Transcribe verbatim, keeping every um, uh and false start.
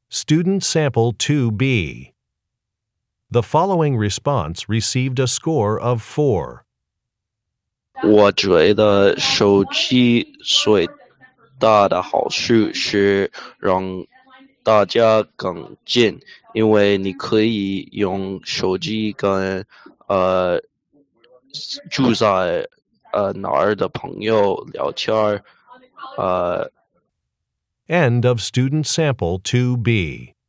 Student Sample two B. The following response received a score of four. 我觉得手机最大的好处是让大家更近，因为你可以用手机跟呃住在呃哪儿的朋友聊天儿，呃。 End of Student Sample two B.